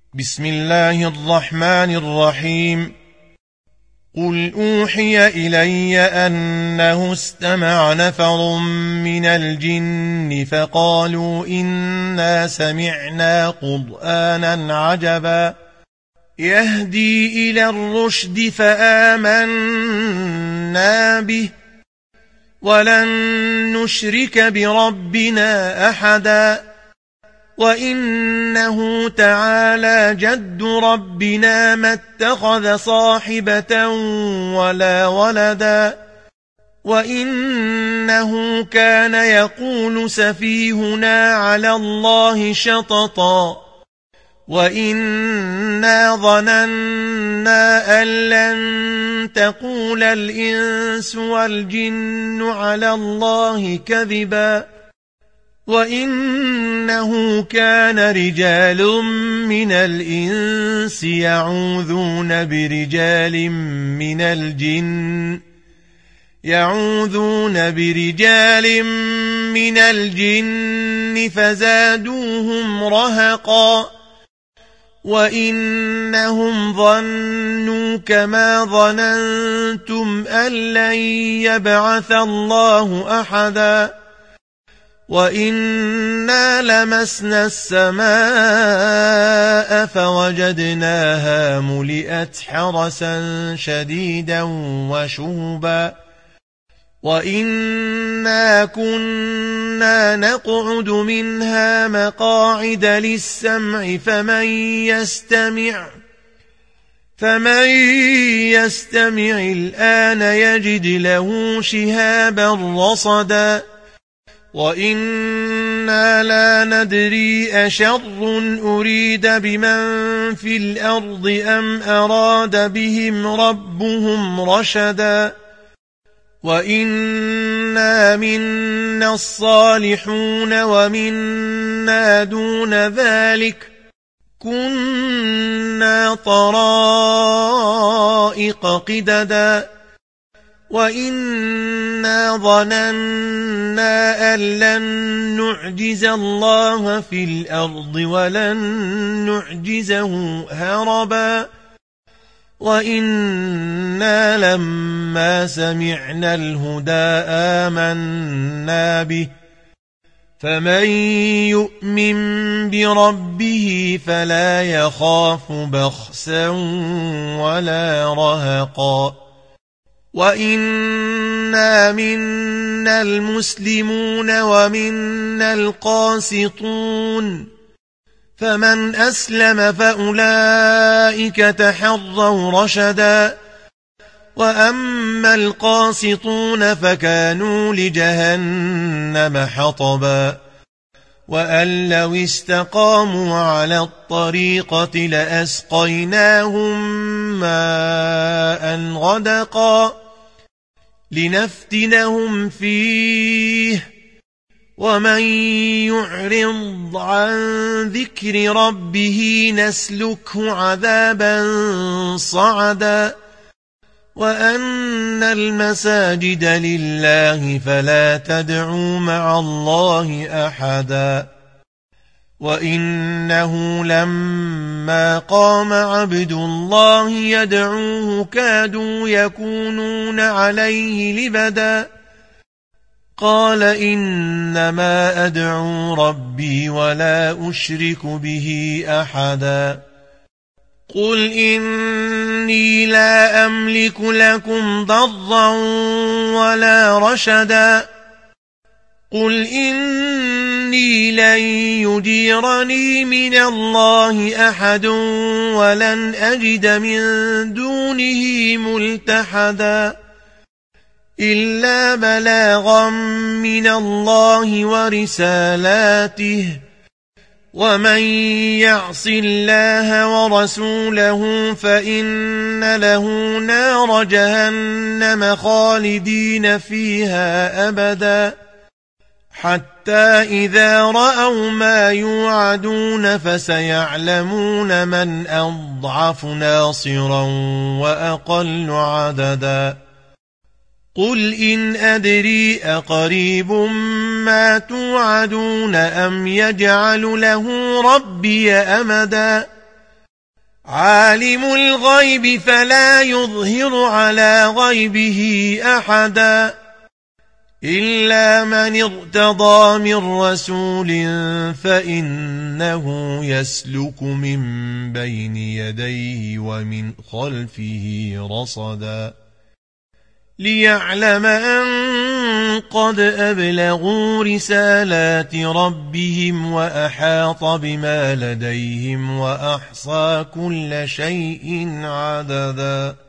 بسم الله الرحمن الرحيم. قل أوحي إلي أنه استمع نفر من الجن فقالوا إنا سمعنا قرآنا عجبا يهدي إلى الرشد فآمنا به ولن نشرك بربنا أحدا وإنه تعالى جد ربنا ما اتخذ صاحبة ولا ولدا وإنه كان يقول سفيهنا على الله شططا وإنا ظننا أن لن تقول الإنس والجن على الله كذبا وإنه كان رجال من الإنس يعوذون برجال من الجن فزادوهم رهقا وإنهم ظنوا كما ظننتم أن لن يبعث الله أحدا وإنا لمسنا السماء فوجدناها ملئت حرسا شديدا وشهبا وإنا كنا نقعد منها مقاعد للسمع فمن يستمع الآن يجد له شهابا رصدا وإنا لا ندري أشر أريد بمن في الأرض أم أراد بهم ربهم رشدا وإنا منا الصالحون ومنا دون ذلك كنا طرائق قددا وإنا ظننا أن لن نعجز الله في الأرض ولن نعجزه هربا وإنا لما سمعنا الهدى آمنا به فمن يؤمن بربه فلا يخاف بخسا ولا رهقا وإنا منا المسلمون ومنا القاسطون فمن أسلم فأولئك تحروا رشدا وأما القاسطون فكانوا لجهنم حطبا وأن لو استقاموا على الطريقة لأسقيناهم ماء غدقا لنفتنهم فيه ومن يعرض عن ذكر ربه نسلكه عذابا صعدا وأن المساجد لله فلا تدعوا مع الله أحدا وإنه لما قام عبد الله يدعوه كادوا يكونون عليه لبدا قال إنما أدعو ربي ولا أشرك به أحدا قل إني لا أملك لكم ضرا ولا رشدا قل إني لن يجيرني من الله أحد ولن أجد من دونه ملتحدا إلا بلاغا من الله ورسالاته ومن يعص الله ورسوله فإن له نار جهنم خالدين فيها أبدا حتى إذا رأوا ما يوعدون فسيعلمون من أضعف ناصرا وأقل عددا قل إن أدري أقريب ما توعدون أم يجعل له ربي أمدا عالم الغيب فلا يظهر على غيبه أحدا إلا من ارتضى من رسول فإنه يسلك من بين يديه ومن خلفه رصدا ليعلم أن قد أبلغوا رسالات ربهم وأحاط بما لديهم وأحصى كل شيء عددا